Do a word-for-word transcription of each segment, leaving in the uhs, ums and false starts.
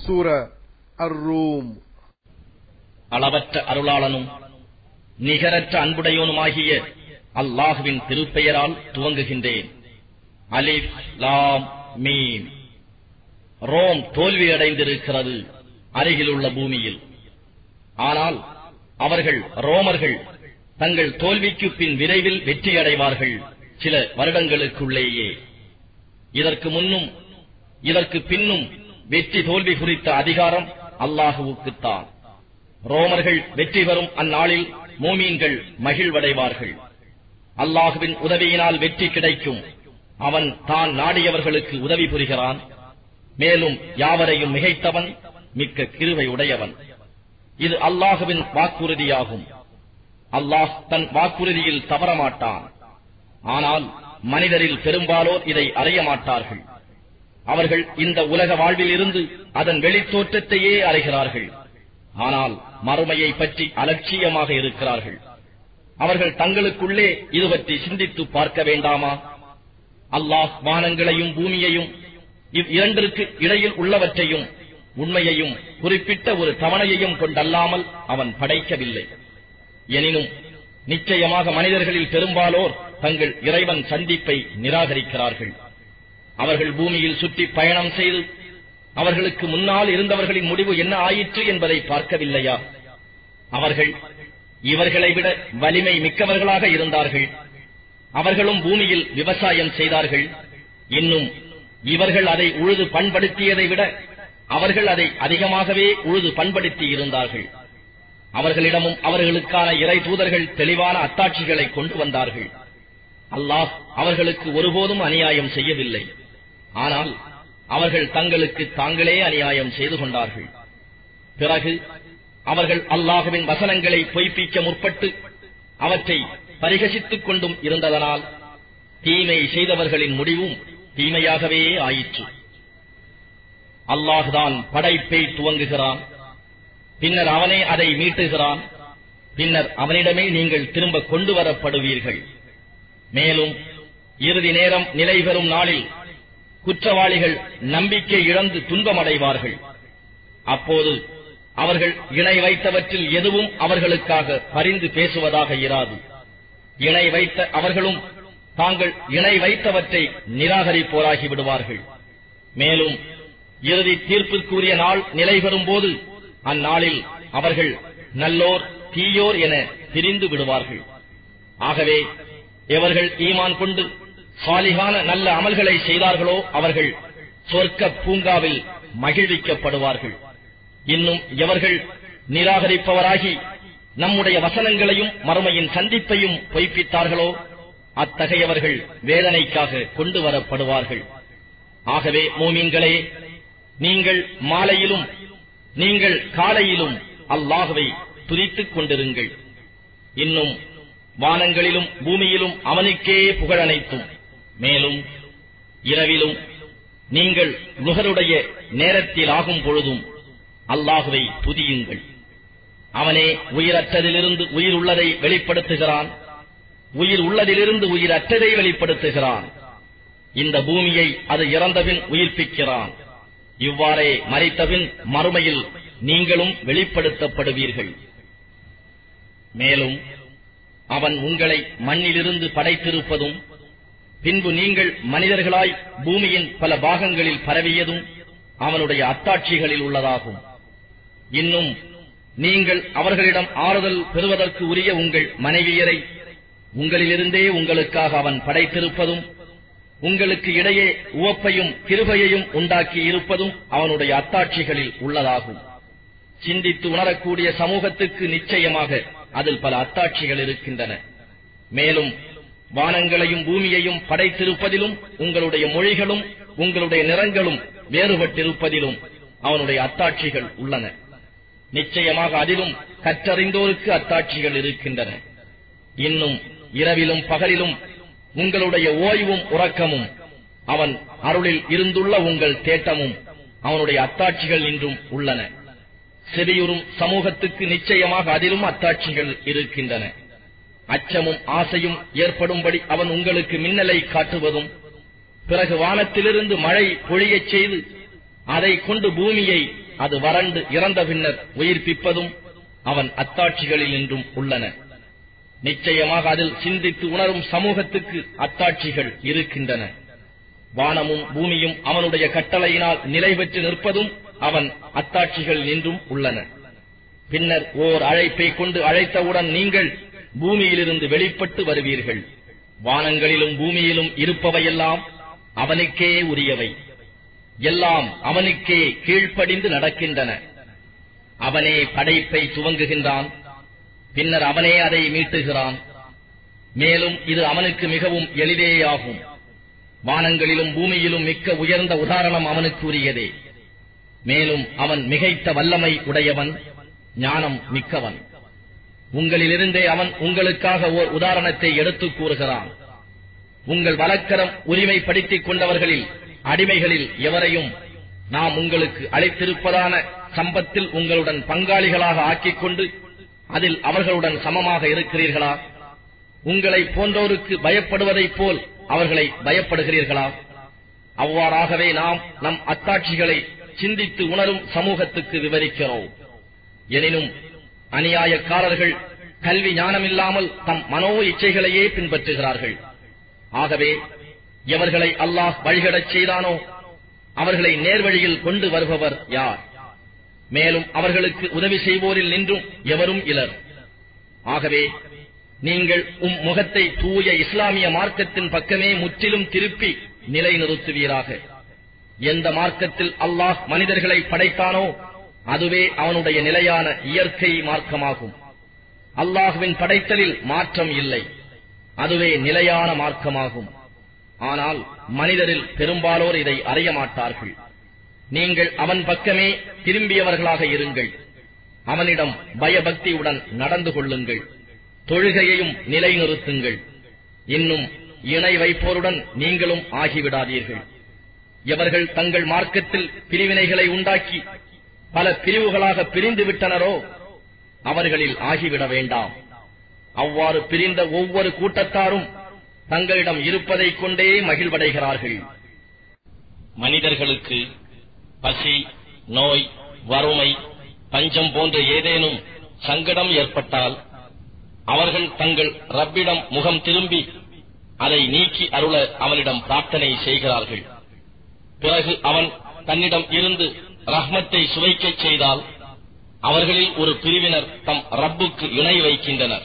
சூரா அர்-ரூம். அளவற்ற அருளாளனும் நிகரற்ற அன்புடையோனுமாகிய அல்லாஹுவின் திருப்பெயரால் துவங்குகின்றேன். அலிஃப் லாம் மீம். ரோம் தோல்வியடைந்திருக்கிறது அருகிலுள்ள பூமியில். ஆனால் அவர்கள் ரோமர்கள் தங்கள் தோல்விக்கு பின் விரைவில் வெற்றியடைவார்கள் சில வருடங்களுக்குள்ளேயே. இதற்கு முன்னும் இதற்கு பின்னும் வெற்றி தோல்வி குறித்த அதிகாரம் அல்லாஹுவுக்குத்தான். ரோமர்கள் வெற்றி பெறும் அந்நாளில் மூமீன்கள் மகிழ்வடைவார்கள். அல்லாஹுவின் உதவியினால் வெற்றி கிடைக்கும். அவன் தான் நாடியவர்களுக்கு உதவி புரிகிறான். மேலும் யாவரையும் மிகைத்தவன், மிக்க கிருபை உடையவன். இது அல்லாஹுவின் வாக்குறுதியாகும். அல்லாஹ் தன் வாக்குறுதியில் தவறமாட்டான். ஆனால் மனிதரில் பெரும்பாலோர் இதை அறிய மாட்டார்கள். அவர்கள் இந்த உலக வாழ்வில் இருந்து அதன் வெளித்தோற்றத்தையே அறிகிறார்கள். ஆனால் மறுமையை பற்றி அலட்சியமாக இருக்கிறார்கள். அவர்கள் தங்களுக்குள்ளே இது பற்றி சிந்தித்து பார்க்க வேண்டாமா? அல்லாஹ் வானங்களையும் பூமியையும் இவ் இரண்டிற்கு இடையில் உள்ளவற்றையும் உண்மையையும் குறிப்பிட்ட ஒரு தவணையையும் கொண்டல்லாமல் அவன் படைக்கவில்லை. எனினும் நிச்சயமாக மனிதர்களில் பெரும்பாலோர் தங்கள் இறைவன் சந்திப்பை நிராகரிக்கிறார்கள். அவர்கள் பூமியில் சுற்றி பயணம் செய்து அவர்களுக்கு முன்னால் இருந்தவர்களின் முடிவு என்ன ஆயிற்று என்பதை பார்க்கவில்லையா? அவர்கள் இவர்களை விட வலிமை மிக்கவர்களாக இருந்தார்கள். அவர்களும் பூமியில் விவசாயம் செய்தார்கள். இன்னும் இவர்கள் அதை உழுது பண்படுத்தியதை விட அவர்கள் அதை அதிகமாகவே உழுது பண்படுத்தி இருந்தார்கள். அவர்களிடமும் அவர்களுக்கான இறை தூதர்கள் தெளிவான அத்தாட்சிகளை கொண்டு வந்தார்கள். அல்லாஹ் அவர்களுக்கு ஒருபோதும் அநியாயம் செய்யவில்லை. ஆனால் அவர்கள் தங்களுக்கு தாங்களே அநியாயம் செய்து கொண்டார்கள். பிறகு அவர்கள் அல்லாஹுவின் வசனங்களை பொய்ப்பிக்க முற்பட்டு அவற்றை பரிகசித்துக் கொண்டும் இருந்ததனால் தீமை செய்தவர்களின் முடிவும் தீமையாகவே ஆயிற்று. அல்லாஹ்தான் படைப்பை துவங்குகிறான். பின்னர் அவனே அதை மீட்டுகிறான். பின்னர் அவனிடமே நீங்கள் திரும்ப கொண்டு வரப்படுவீர்கள். மேலும் இறுதி நேரம் நிலை பெறும் நாளில் குற்றவாளிகள் நம்பிக்கை இழந்து துன்பமடைவார்கள். அப்போது அவர்கள் இணை வைத்தவற்றில் எதுவும் அவர்களுக்காக பரிந்து பேசுவதாக இராது. இணை வைத்த அவர்களும் தாங்கள் இணை வைத்தவற்றை நிராகரிப்போராகி விடுவார்கள். மேலும் இறுதி தீர்ப்பிற்குரிய நாள் நிலை பெறும் போது அந்நாளில் அவர்கள் நல்லோர் தீயோர் என பிரிந்து விடுவார்கள். ஆகவே எவர்கள் ஈமான் கொண்டு சாலிகான நல்ல அமல்களை செய்தார்களோ அவர்கள் சொர்க்க பூங்காவில் மகிழ்விக்கப்படுவார்கள். இன்னும் எவர்கள் நிராகரிப்பவராகி நம்முடைய வசனங்களையும் மறுமையின் சந்திப்பையும் பொய்ப்பித்தார்களோ அத்தகையவர்கள் வேதனைக்காக கொண்டு வரப்படுவார்கள். ஆகவே மூமின்களே, நீங்கள் மாலையிலும் நீங்கள் காலையிலும் அல்லாஹ்வை துதித்துக் கொண்டிருங்கள். இன்னும் வானங்களிலும் பூமியிலும் அவனுக்கே புகழனைத்தும். மேலும் இரவிலும் நீங்கள் நுகருடைய நேரத்தில் ஆகும் பொழுதும் அல்லாஹ்வை துதியுங்கள். அவனே உயிரற்றதிலிருந்து உயிர் உள்ளதை வெளிப்படுத்துகிறான். உயிர் உள்ளதிலிருந்து உயிரற்றதை வெளிப்படுத்துகிறான். இந்த பூமியை அது இறந்தபின் உயிர்ப்பிக்கிறான். இவ்வாறே மரித்தபின் மறுமையில் நீங்களும் வெளிப்படுத்தப்படுவீர்கள். மேலும் அவன் உங்களை மண்ணிலிருந்து படைத்திருப்பதும் பின்பு நீங்கள் மனிதர்களாய் பூமியின் பல பாகங்களில் பரவியதும் அவனுடைய அத்தாட்சிகளில் உள்ளதாகும். இன்னும் நீங்கள் அவர்களிடம் ஆறுதல் பெறுவதற்கு உரிய உங்கள் மனைவியரை உங்களிலிருந்தே உங்களுக்காக அவன் படைத்திருப்பதும் உங்களுக்கு இடையே உவப்பையும் கிருபையையும் உண்டாக்கி இருப்பதும் அவனுடைய அத்தாட்சிகளில் உள்ளதாகும். சிந்தித்து உணரக்கூடிய சமூகத்துக்கு நிச்சயமாக அதில் பல அத்தாட்சிகள் இருக்கின்றன. மேலும் வானங்களையும் பூமியையும் படைத்திருப்பதிலும் உங்களுடைய மொழிகளும் உங்களுடைய நிறங்களும் வேறுபட்டிருப்பதிலும் அவனுடைய அத்தாட்சிகள் உள்ளன. நிச்சயமாக அதிலும் கற்றறிந்தோருக்கு அத்தாட்சிகள் இருக்கின்றன. இன்னும் இரவிலும் பகலிலும் உங்களுடைய ஓய்வும் உறக்கமும் அவன் அருளில் இருந்துள்ள உங்கள் தேட்டமும் அவனுடைய அத்தாட்சிகள் இன்றும் உள்ளன. செவியுறும் சமூகத்துக்கு நிச்சயமாக அதிலும் அத்தாட்சிகள் இருக்கின்றன. அச்சமும் ஆசையும் ஏற்படும்படி அவன் உங்களுக்கு மின்னலை காட்டுவதும் பிறகு வானத்திலிருந்து மழை பொழியச் செய்து அதை கொண்டு பூமியை அது வறண்டு இறந்த பின்னர் உயிர்ப்பிப்பதும் அவன் அத்தாட்சிகளில் நின்றும் உள்ளன. நிச்சயமாக அதில் சிந்தித்து உணரும் சமூகத்துக்கு அத்தாட்சிகள் இருக்கின்றன. வானமும் பூமியும் அவனுடைய கட்டளையினால் நிலை பெற்று நிற்பதும் அவன் அத்தாட்சிகள் நின்றும் உள்ளன. பின்னர் ஓர் அழைப்பை கொண்டு அழைத்தவுடன் நீங்கள் பூமியிலிருந்து வெளிப்பட்டு வருவீர்கள். வானங்களிலும் பூமியிலும் இருப்பவையெல்லாம் அவனுக்கே உரியவை. எல்லாம் அவனுக்கே கீழ்ப்படிந்து நடக்கின்றன. அவனே படைப்பை துவங்குகின்றான், பின்னர் அவனே அதை மீட்டுகிறான். மேலும் இது அவனுக்கு மிகவும் எளிதேயாகும். வானங்களிலும் பூமியிலும் மிக்க உயர்ந்த உதாரணம் அவனுக்கு உரியதே. மேலும் அவன் மிகைத்த வல்லமை உடையவன், ஞானம் மிக்கவன். உங்களிலிருந்தே அவன் உங்களுக்காக ஓர் உதாரணத்தை எடுத்துக் கூறுகிறான். உங்கள் வலக்கரம் உரிமைப்படுத்திக் கொண்டவர்களில் அடிமைகளில் எவரையும் நாம் உங்களுக்கு அளித்திருப்பதான சம்பத்தில் உங்களுடன் பங்காளிகளாக ஆக்கிக் கொண்டு அதில் அவர்களுடன் சமமாக இருக்கிறீர்களா? உங்களை போன்றோருக்கு பயப்படுவதைப் போல் அவர்களை பயப்படுகிறீர்களா? அவ்வாறாகவே நாம் நம் அத்தாட்சிகளை சிந்தித்து உணரும் சமூகத்துக்கு விவரிக்கிறோம். எனினும் அநியாயக்காரர்கள் கல்வி ஞானமில்லாமல் தம் மனோ இச்சைகளையே பின்பற்றுகிறார்கள். ஆகவே எவர்களை அல்லாஹ் வழிகடச் செய்தானோ அவர்களை நேர்வழியில் கொண்டு வருபவர் யார்? மேலும் அவர்களுக்கு உதவி செய்வோரில் நின்றும் எவரும் இலர். ஆகவே நீங்கள் உம் முகத்தை தூய இஸ்லாமிய மார்க்கத்தின் பக்கமே முற்றிலும் திருப்பி நிலைநிறுத்துவீராக. எந்த மார்க்கத்தில் அல்லாஹ் மனிதர்களை படைத்தானோ அதுவே அவனுடைய நிலையான இயற்கை மார்க்கமாகும். அல்லாஹ்வின் படைத்தலில் மாற்றம் இல்லை, அதுவே நிலையான மார்க்கமாகும். ஆனால் மனிதரில் பெரும்பாலோர் இதை அறிய மாட்டார்கள். நீங்கள் அவன் பக்கமே திரும்பியவர்களாக இருங்கள். அவனிடம் பயபக்தியுடன் நடந்து கொள்ளுங்கள். தொழுகையையும் நிலைநிறுத்துங்கள். இன்னும் இணை வைப்போருடன் நீங்களும் ஆகிவிடாதீர்கள். எவர்கள் தங்கள் மார்க்கத்தில் பிரிவினைகளை உண்டாக்கி பல பிரிவுகளாக பிரிந்து விட்டனரோ அவர்களில் ஆகிவிட வேண்டாம். அவ்வாறு பிரிந்த ஒவ்வொரு கூட்டத்தாரும் தங்களிடம் இருப்பதைக் கொண்டே மகிழ்வடைகிறார்கள். மனிதர்களுக்கு பசி, நோய், வறுமை, பஞ்சம் போன்ற ஏதேனும் சங்கடம் ஏற்பட்டால் அவர்கள் தங்கள் ரப்பிடம் முகம் திரும்பி அதை நீக்கி அருள அவனிடம் பிரார்த்தனை செய்கிறார்கள். பிறகு அவன் தன்னிடம் இருந்து ரஹ்மத்தை சுவைக்கச் செய்தால் அவர்களில் ஒரு பிரிவினர் தம் ரப்புக்கு இணை வைக்கின்றனர்.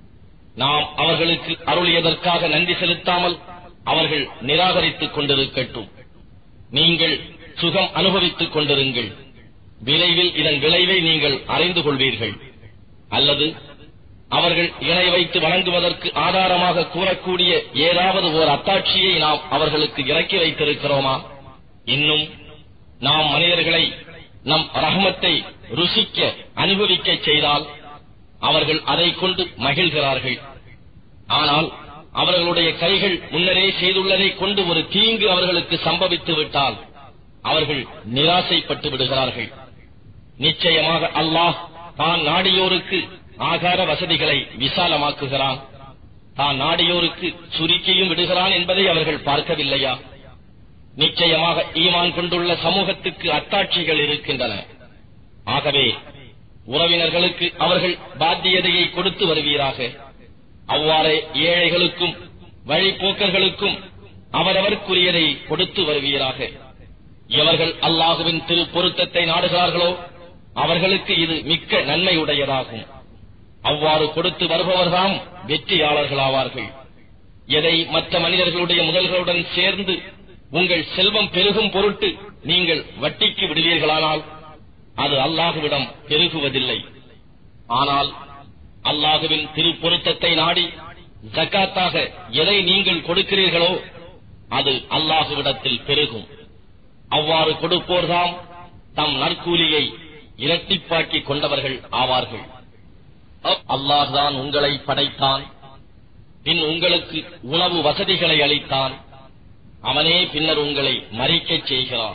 நாம் அவர்களுக்கு அருளியதற்காக நன்றி செலுத்தாமல் அவர்கள் நிராகரித்துக் கொண்டிருக்கட்டும். நீங்கள் சுகம் அனுபவித்துக் கொண்டிருங்கள். விரைவில் இதன் விளைவை நீங்கள் அறிந்து கொள்வீர்கள். அல்லது அவர்கள் இணை வைத்து வணங்குவதற்கு ஆதாரமாக கூறக்கூடிய ஏதாவது ஓர் அத்தாட்சியை நாம் அவர்களுக்கு இறக்கி வைத்திருக்கிறோமா? இன்னும் நாம் மனிதர்களை நம் ரஹ்மத்தை ருசிக்க அனுபவிக்க செய்தால் அவர்கள் அதை கொண்டு மகிழ்கிறார்கள். ஆனால் அவர்களுடைய கைகள் முன்னரே செய்துள்ளதை கொண்டு ஒரு தீங்கு அவர்களுக்கு சம்பவித்து விட்டால் அவர்கள் நிராசைப்பட்டு விடுகிறார்கள். நிச்சயமாக அல்லாஹ் தான் நாடியோருக்கு ஆகார வசதிகளை விசாலமாக்குகிறான், தான் நாடியோருக்கு சுருக்கியும் விடுகிறான் என்பதை அவர்கள் பார்க்கவில்லையா? நிச்சயமாக ஈமான் கொண்டுள்ள சமூகத்துக்கு அத்தாட்சிகள் இருக்கின்றன. ஆகவே உறவினர்களுக்கு அவர்கள் பாத்தியதையை கொடுத்து வருவீராக. அவ்வாறே ஏழைகளுக்கும் வழிபோக்கர்களுக்கும் அவரவர்க்குரியதை கொடுத்து வருவீராக. எவர்கள் அல்லாஹுவின் திரு பொருத்தத்தை நாடுகிறார்களோ அவர்களுக்கு இது மிக்க நன்மையுடையதாகும். அவ்வாறு கொடுத்து வருபவர்தாம் வெற்றியாளர்களாவார்கள். எதை மற்ற மனிதர்களுடைய முதல்களுடன் சேர்ந்து உங்கள் செல்வம் பெருகும் பொருட்டு நீங்கள் வட்டிக்கு விடுவீர்களானால் அது அல்லாஹுவிடம் பெருகுவதில்லை. ஆனால் அல்லாஹுவின் திருப்பொருத்தத்தை நாடி ஜக்காத்தாக எதை நீங்கள் கொடுக்கிறீர்களோ அது அல்லாஹுவிடத்தில் பெருகும். அவ்வாறு கொடுப்போர்தாம் தம் நற்கூலியை இரட்டிப்பாக்கிக் கொண்டவர்கள் ஆவார்கள். அல்லாஹ்தான் உங்களை படைத்தான், பின் உங்களுக்கு உணவு வசதிகளை அளித்தான். அவனே பின்னர் உங்களை மரிக்கச் செய்கிறான்.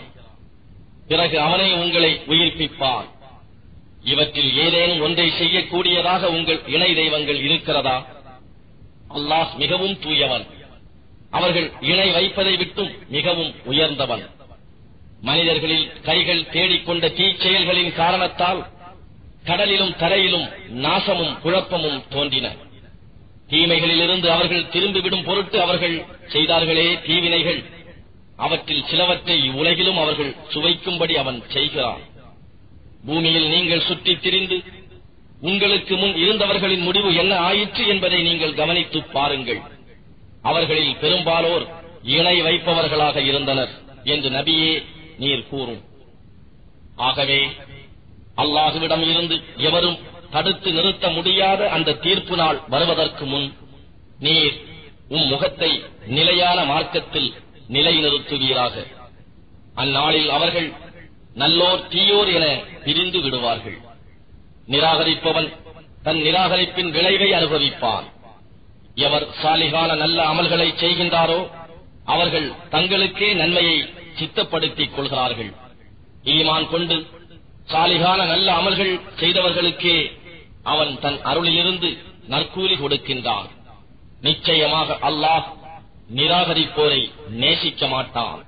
பிறகு அவனே உங்களை உயிர்ப்பிப்பான். இவற்றில் ஏதேனும் ஒன்றை செய்யக்கூடியதாக உங்கள் இணை தெய்வங்கள் இருக்கிறதா? அல்லாஹ் மிகவும் தூயவன், அவர்கள் இணை வைப்பதை விட்டும் மிகவும் உயர்ந்தவன். மனிதர்களில் கைகள் தேடிக்கொண்ட தீச்செயல்களின் காரணத்தால் கடலிலும் தரையிலும் நாசமும் குழப்பமும் தோன்றின. தீமைகளிலிருந்து அவர்கள் திரும்பிவிடும் பொருட்டு அவர்கள் செய்தார்களே தீவினைகள், அவற்றில் சிலவற்றை இவ்வுலகிலும் அவர்கள் சுவைக்கும்படி அவன் செய்கிறான். பூமியில் நீங்கள் சுற்றித் திரிந்து உங்களுக்கு முன் இருந்தவர்களின் முடிவு என்ன ஆயிற்று என்பதை நீங்கள் கவனித்துப் பாருங்கள். அவர்களில் பெரும்பாலோர் இணை வைப்பவர்களாக இருந்தனர் என்று நபியே நீர் கூறும். ஆகவே அல்லாஹுவிடம் இருந்து எவரும் தடுத்து நிறுத்த முடியாத அந்த தீர்ப்பு நாள் வருவதற்கு முன் நீர் உம் முகத்தை நிலையான மார்க்கத்தில் நிலைநிறுத்துவீராக. அந்நாளில் அவர்கள் நல்லோர் தீயோர் என பிரிந்து விடுவார்கள். நிராகரிப்பவன் தன் நிராகரிப்பின் விளைவை அனுபவிப்பான். எவர் சாலிகான நல்ல அமல்களை செய்கின்றாரோ அவர்கள் தங்களுக்கே நன்மையை சித்தப்படுத்திக் கொள்கிறார்கள். ஈமான் கொண்டு சாலிகான நல்ல அமல்கள் செய்தவர்களுக்கே அவன் தன் அருளிலிருந்து நற்கூலி கொடுக்கின்றான். நிச்சயமாக அல்லாஹ் நிராகரிப்போரை நேசிக்க மாட்டான்.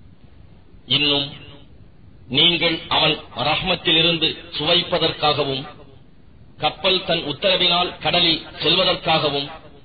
இன்னும் நீங்கள் அவன் ரஹ்மத்திலிருந்து சுவைப்பதற்காகவும் கப்பல் தன் உத்தரவினால் கடலில் செல்வதற்காகவும்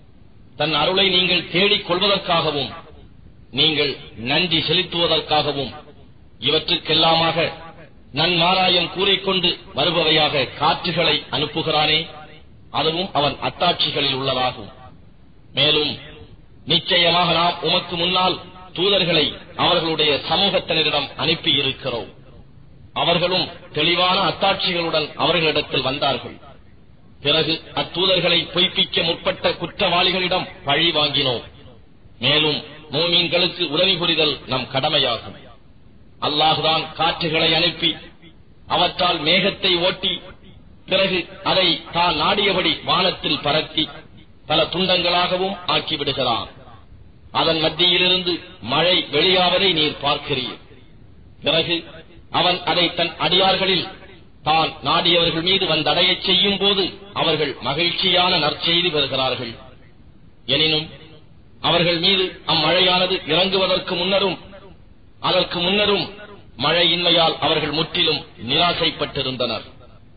தன் அருளை நீங்கள் தேடிக் கொள்வதற்காகவும் நீங்கள் நன்றி செலுத்துவதற்காகவும் இவற்றுக்கெல்லாமாக நன்மாராயம் கூறிக்கொண்டு வருபவையாக காற்றுகளை அனுப்புகிறானே, அதுவும் அவன் அத்தாட்சிகளில் உள்ளதாகும். மேலும் நிச்சயமாக நாம் உமக்கு முன்னால் தூதர்களை அவர்களுடைய சமூகத்தினரிடம் அனுப்பியிருக்கிறோம். அவர்களும் தெளிவான அத்தாட்சிகளுடன் அவர்களிடத்தில் வந்தார்கள். பிறகு அத்தூதர்களை பொய்ப்பிக்க முற்பட்ட குற்றவாளிகளிடம் பழி வாங்கினோம். மேலும் மூமீன்களுக்கு உதவி புரிதல் நம் கடமையாகும். அல்லாஹுதான் காற்றுகளை அனுப்பி அவற்றால் மேகத்தை ஓட்டி பிறகு அதை தான் நாடியபடி வானத்தில் பரத்தி பல துண்டங்களாகவும் ஆக்கிவிடுகிறான். அதன் மத்தியிலிருந்து மழை வெளியாவதை நீர் பார்க்கிறீர். பிறகு அவன் அதை தன் அடியார்களில் தான் நாடியவர்கள் மீது வந்தடையச் செய்யும் போது அவர்கள் மகிழ்ச்சியான நற்செய்தி பெறுகிறார்கள். எனினும் அவர்கள் மீது அம்மழையானது இறங்குவதற்கு முன்னரும் அதற்கு முன்னரும் மழையின்மையால் அவர்கள் முற்றிலும் நிராசைப்பட்டிருந்தனர்.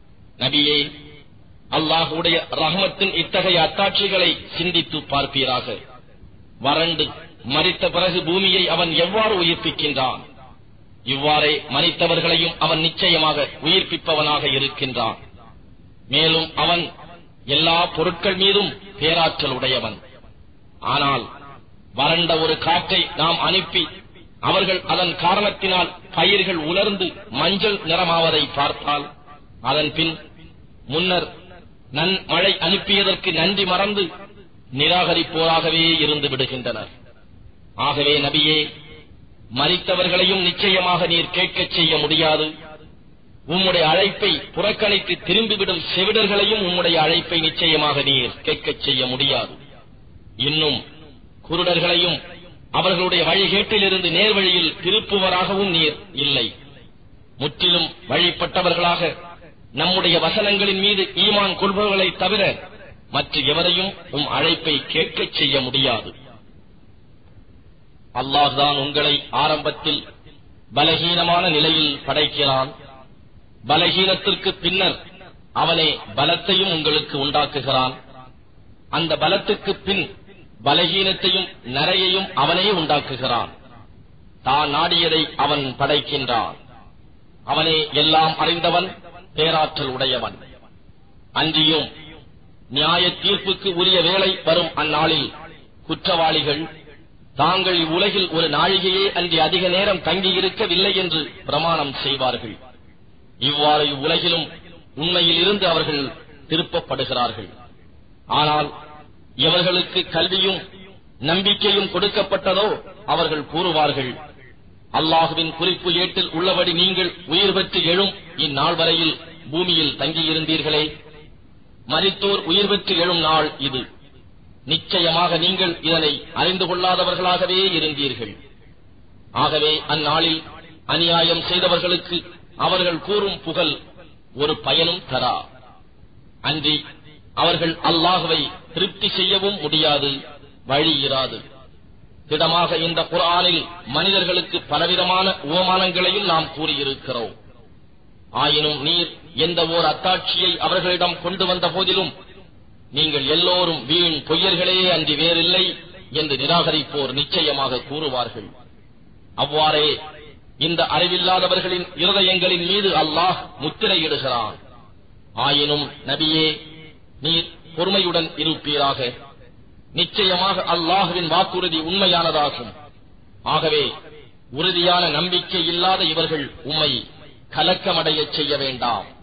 நபியே, அல்லாஹுடைய ரஹ்மத்தின் இத்தகைய அத்தாட்சிகளை சிந்தித்து பார்ப்பீராக. வறண்டு மரித்த பிறகு பூமியை அவன் எவ்வாறு உயிர்ப்பிக்கின்றான்? இவ்வாறே மரித்தவர்களையும் அவன் நிச்சயமாக உயிர்ப்பிப்பவனாக இருக்கின்றான். மேலும் அவன் எல்லா பொருட்கள் மீதும் பேராற்றல் உடையவன். ஆனால் வறண்ட ஒரு காற்றை நாம் அனுப்பி அவர்கள் அதன் காரணத்தினால் பயிர்கள் உலர்ந்து மஞ்சள் நிறமாவதை பார்த்தால் அதன் பின் முன்னர் நன் மழை அனுப்பியதற்கு நன்றி மறந்து நிராகரிப்போராகவே இருந்து விடுகின்றனர். ஆகவே நபியே, மரித்தவர்களையும் நிச்சயமாக நீர் கேட்கச் செய்ய முடியாது. உம்முடைய அழைப்பை புறக்கணித்து திரும்பிவிடும் செவிடர்களையும் உம்முடைய அழைப்பை நிச்சயமாக நீர் கேட்கச் செய்ய முடியாது. இன்னும் குருடர்களையும் அவர்களுடைய வழிகேட்டிலிருந்து நேர்வழியில் திருப்புவராகவும் நீர் இல்லை. முற்றிலும் வழிபட்டவர்களாக நம்முடைய வசனங்களின் மீது ஈமான் கொள்பவர்களை தவிர மற்ற எவரையும் உம் அழைப்பை கேட்கச் செய்ய முடியாது. அல்லாஹ்தான் உங்களை ஆரம்பத்தில் பலகீனமான நிலையில் படைக்கிறான். பலகீனத்திற்கு பின்னர் அவனே பலத்தையும் உங்களுக்கு உண்டாக்குகிறான். அந்த பலத்துக்கு பின் பலகீனத்தையும் நரையையும் அவனே உண்டாக்குகிறான். தான் நாடியதை அவன் படைக்கின்றான். அவனே எல்லாம் அறிந்தவன், பேராற்றல் உடையவன். அன்றியும் நியாய தீர்ப்புக்கு உரிய வேளை வரும் அந்நாளில் குற்றவாளிகள் தாங்கள் இவ்வுலகில் ஒரு நாழிகையே அன்றி அதிக நேரம் தங்கியிருக்கவில்லை என்று பிரமாணம் செய்வார்கள். இவ்வாறு இவ்வுலகிலும் உண்மையில் இருந்து அவர்கள் திருப்பப்படுகிறார்கள். ஆனால் எவர்களுக்கு கல்வியும் நம்பிக்கையும் கொடுக்கப்பட்டதோ அவர்கள் கூறுவார்கள், அல்லாஹுவின் குறிப்பு ஏட்டில் உள்ளபடி நீங்கள் உயிர் பெற்று எழும் இந்நாள் வரையில் பூமியில் தங்கியிருந்தீர்களே, மரித்தோர் உயிர் பெற்று எழும் நாள் இது. நிச்சயமாக நீங்கள் இதனை அறிந்து கொள்ளாதவர்களாகவே இருந்தீர்கள். ஆகவே அந்நாளில் அநியாயம் செய்தவர்களுக்கு அவர்கள் கூறும் புகழ் ஒரு பயனும் தரா. அன்றி அவர்கள் அல்லாஹுவை திருப்தி செய்யவும் முடியாது, வழி இராது. திடமாக இந்த குர்ஆனில் மனிதர்களுக்கு பலவிதமான உவமானங்களையும் நாம் கூறியிருக்கிறோம். ஆயினும் நீர் எந்த ஓர் அத்தாட்சியை அவர்களிடம் கொண்டு வந்த போதிலும் நீங்கள் எல்லோரும் வீண் பொய்யர்களே அன்றி வேறில்லை என்று நிராகரிப்போர் நிச்சயமாக கூறுவார்கள். அவ்வாறே இந்த அறிவில்லாதவர்களின் இருதயங்களின் மீது அல்லாஹ் முத்திரையிடுகிறான். ஆயினும் நபியே, நீர் பொறுமையுடன் இருப்பீராக. நிச்சயமாக அல்லாஹ்வின் வாக்குறுதி உண்மையானதாகும். ஆகவே உறுதியான நம்பிக்கை இல்லாத இவர்கள் உம்மை கலக்கமடையச் செய்ய வேண்டாம்.